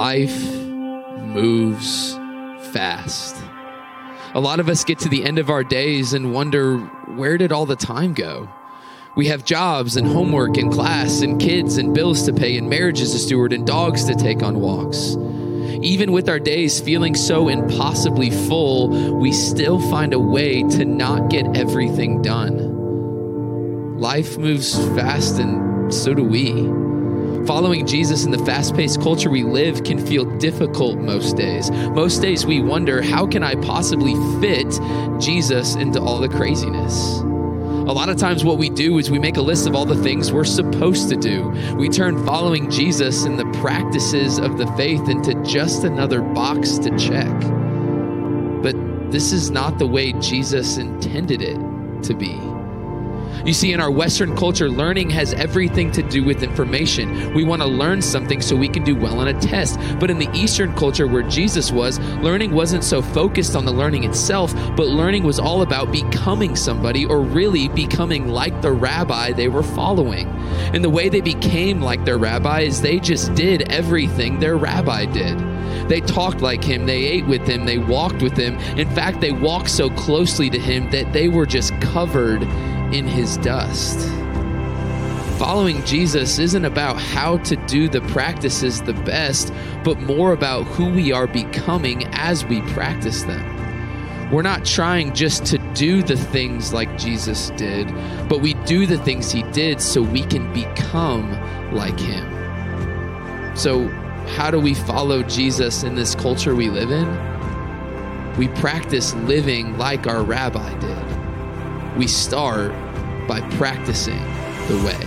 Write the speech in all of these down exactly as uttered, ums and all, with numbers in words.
life moves fast. A lot of us get to the end of our days and wonder, where did all the time go? We have jobs and homework and class and kids and bills to pay and marriages to steward and dogs to take on walks. Even with our days feeling so impossibly full, we still find a way to not get everything done. Life moves fast, and so do we. Following Jesus in the fast-paced culture we live can feel difficult most days. Most days we wonder, how can I possibly fit Jesus into all the craziness? A lot of times what we do is we make a list of all the things we're supposed to do. We turn following Jesus and the practices of the faith into just another box to check. But this is not the way Jesus intended it to be. You see, in our Western culture, learning has everything to do with information. We want to learn something so we can do well on a test. But in the Eastern culture where Jesus was, learning wasn't so focused on the learning itself, but learning was all about becoming somebody, or really becoming like the rabbi they were following. And the way they became like their rabbi is they just did everything their rabbi did. They talked like him, they ate with him, they walked with him. In fact, they walked so closely to him that they were just covered in his dust. Following Jesus isn't about how to do the practices the best, but more about who we are becoming as we practice them. We're not trying just to do the things like Jesus did, but we do the things he did so we can become like him. So how do we follow Jesus in this culture we live in? We practice living like our rabbi did. We start by practicing the way.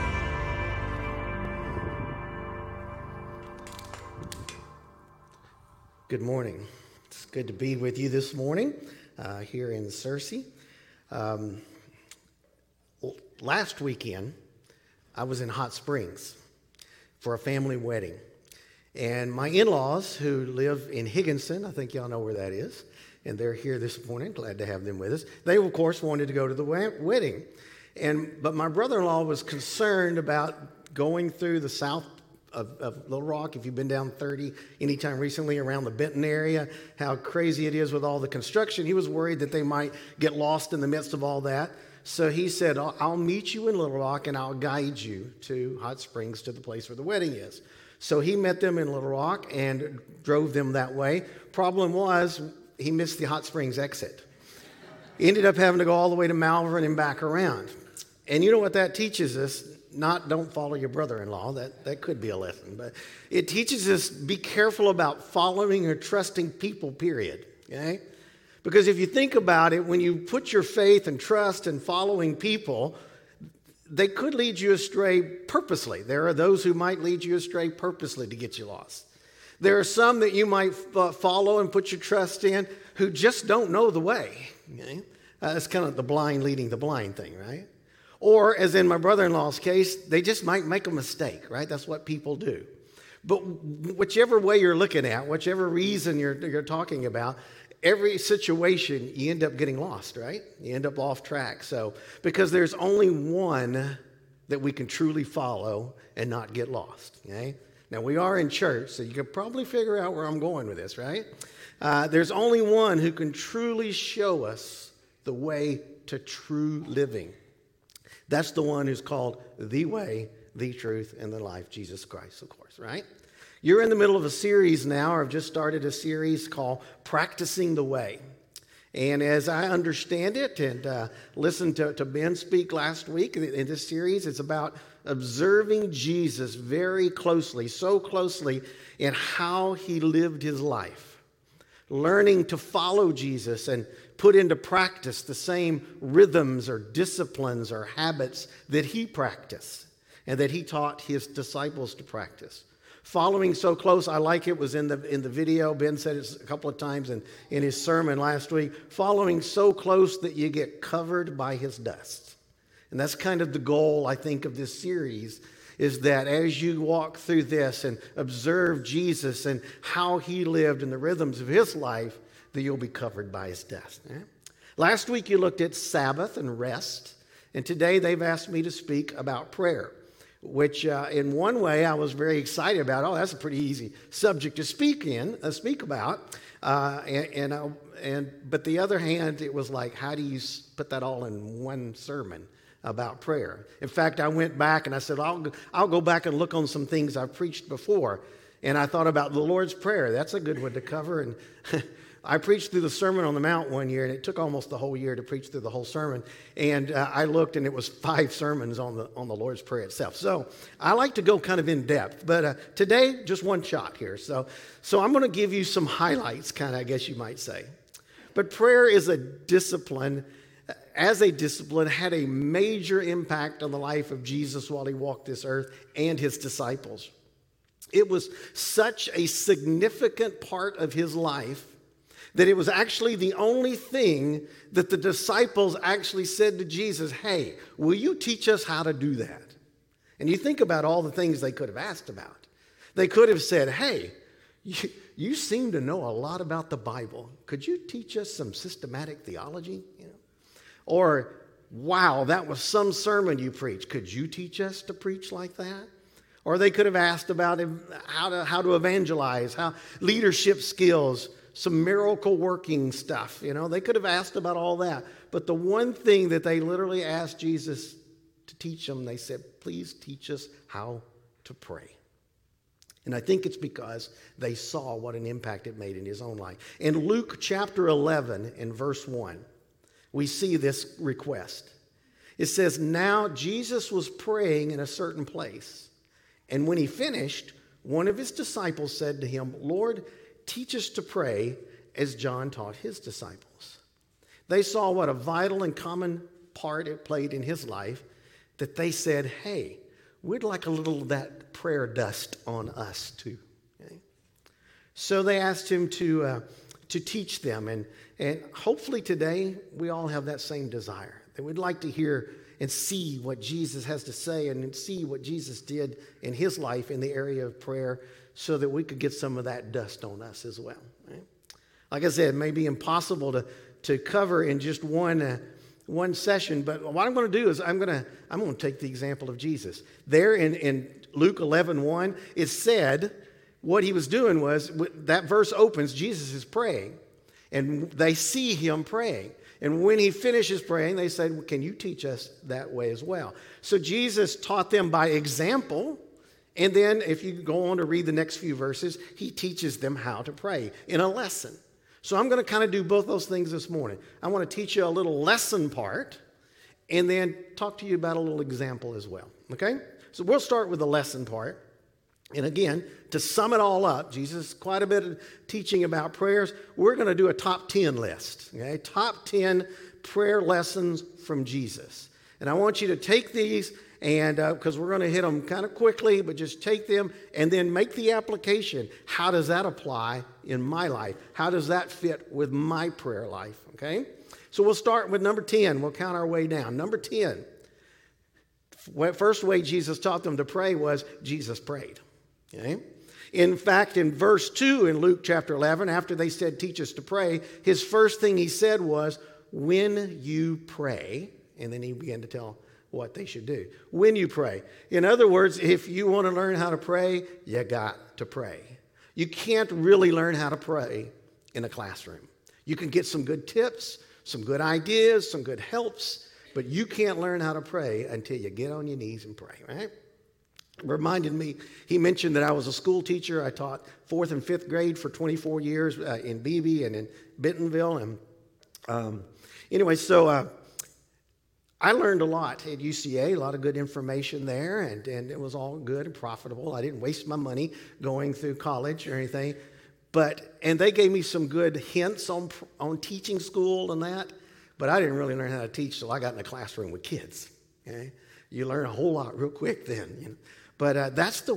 Good morning. It's good to be with you this morning uh, here in Searcy. Um, last weekend, I was in Hot Springs for a family wedding. And my in-laws, who live in Higginson, I think y'all know where that is, and they're here this morning. Glad to have them with us. They, of course, wanted to go to the wedding. And but my brother-in-law was concerned about going through the south of, of Little Rock. If you've been down thirty anytime recently around the Benton area, how crazy it is with all the construction. He was worried that they might get lost in the midst of all that. So he said, I'll, I'll meet you in Little Rock and I'll guide you to Hot Springs, to the place where the wedding is. So he met them in Little Rock and drove them that way. Problem was, he missed the Hot Springs exit. He ended up having to go all the way to Malvern and back around. And you know what that teaches us? Not don't follow your brother-in-law. That, that could be a lesson. But it teaches us be careful about following or trusting people, period. Okay? Because if you think about it, when you put your faith and trust in following people, they could lead you astray purposely. There are those who might lead you astray purposely to get you lost. There are some that you might uh, follow and put your trust in who just don't know the way. Okay? Uh, it's kind of the blind leading the blind thing, right? Or, as in my brother-in-law's case, they just might make a mistake, right? That's what people do. But whichever way you're looking at, whichever reason you're, you're talking about, every situation, you end up getting lost, right? You end up off track. So, because there's only one that we can truly follow and not get lost, okay? Now, we are in church, so you can probably figure out where I'm going with this, right? Uh, there's only one who can truly show us the way to true living. That's the one who's called the way, the truth, and the life, Jesus Christ, of course, right? You're in the middle of a series now, or have just started a series called Practicing the Way. And as I understand it, and uh, listened to, to Ben speak last week in this series, it's about observing Jesus very closely, so closely in how he lived his life. Learning to follow Jesus and put into practice the same rhythms or disciplines or habits that he practiced and that he taught his disciples to practice. Following so close, I like it, was in the in the video. Ben said it a couple of times in, in his sermon last week. Following so close that you get covered by his dust. And that's kind of the goal, I think, of this series, is that as you walk through this and observe Jesus and how he lived and the rhythms of his life, that you'll be covered by his dust. Right? Last week you looked at Sabbath and rest, and today they've asked me to speak about prayer. which uh, in one way I was very excited about. Oh, that's a pretty easy subject to speak in, uh, speak about. Uh, and and, uh, and but the other hand, it was like, how do you put that all in one sermon about prayer? In fact, I went back and I said, I'll I'll go back and look on some things I've preached before. And I thought about the Lord's Prayer. That's a good one to cover. And I preached through the Sermon on the Mount one year, and it took almost the whole year to preach through the whole sermon. And uh, I looked, and it was five sermons on the on the Lord's Prayer itself. So I like to go kind of in depth. But uh, today, just one shot here. So, so I'm going to give you some highlights, kind of, I guess you might say. But prayer is a discipline. As a discipline, had a major impact on the life of Jesus while he walked this earth and his disciples. It was such a significant part of his life that it was actually the only thing that the disciples actually said to Jesus, hey, will you teach us how to do that? And you think about all the things they could have asked about. They could have said, hey, you, you seem to know a lot about the Bible. Could you teach us some systematic theology? You know? Or, wow, that was some sermon you preached. Could you teach us to preach like that? Or they could have asked about how to how to evangelize, how leadership skills, some miracle working stuff. You know, they could have asked about all that. But the one thing that they literally asked Jesus to teach them, they said, please teach us how to pray. And I think it's because they saw what an impact it made in his own life. In Luke chapter eleven, in verse one, we see this request. It says, now Jesus was praying in a certain place. And when he finished, one of his disciples said to him, Lord, teach us to pray as John taught his disciples. They saw what a vital and common part it played in his life, that they said, hey, we'd like a little of that prayer dust on us too. Okay? So they asked him to, uh, to teach them. And, and hopefully today we all have that same desire, that we'd like to hear and see what Jesus has to say and see what Jesus did in his life in the area of prayer so that we could get some of that dust on us as well. Right? Like I said, it may be impossible to, to cover in just one, uh, one session, but what I'm going to do is I'm going to I'm going to take the example of Jesus. There in, in Luke eleven one, it said what he was doing was, that verse opens, Jesus is praying, and they see him praying. And when he finishes praying, they said, well, can you teach us that way as well? So Jesus taught them by example. And then if you go on to read the next few verses, he teaches them how to pray in a lesson. So I'm going to kind of do both those things this morning. I want to teach you a little lesson part and then talk to you about a little example as well. Okay? So we'll start with the lesson part. And again, to sum it all up, Jesus, quite a bit of teaching about prayers. We're going to do a top ten list, okay? Top ten prayer lessons from Jesus. And I want you to take these, and because uh, we're going to hit them kind of quickly, but just take them and then make the application. How does that apply in my life? How does that fit with my prayer life, okay? So we'll start with number ten. We'll count our way down. Number ten. First way Jesus taught them to pray was Jesus prayed. Okay? In fact, in verse two in Luke chapter eleven, after they said, teach us to pray, his first thing he said was, when you pray, and then he began to tell what they should do. When you pray. In other words, if you want to learn how to pray, you got to pray. You can't really learn how to pray in a classroom. You can get some good tips, some good ideas, some good helps, but you can't learn how to pray until you get on your knees and pray, right? Reminded me, he mentioned that I was a school teacher. I taught fourth and fifth grade for twenty-four years uh, in Beebe and in Bentonville. And um, anyway, so uh, I learned a lot at U C A, a lot of good information there, and, and it was all good and profitable. I didn't waste my money going through college or anything. But, and they gave me some good hints on, on teaching school and that, but I didn't really learn how to teach till I got in the classroom with kids. Okay? You learn a whole lot real quick then, you know. But uh, that's the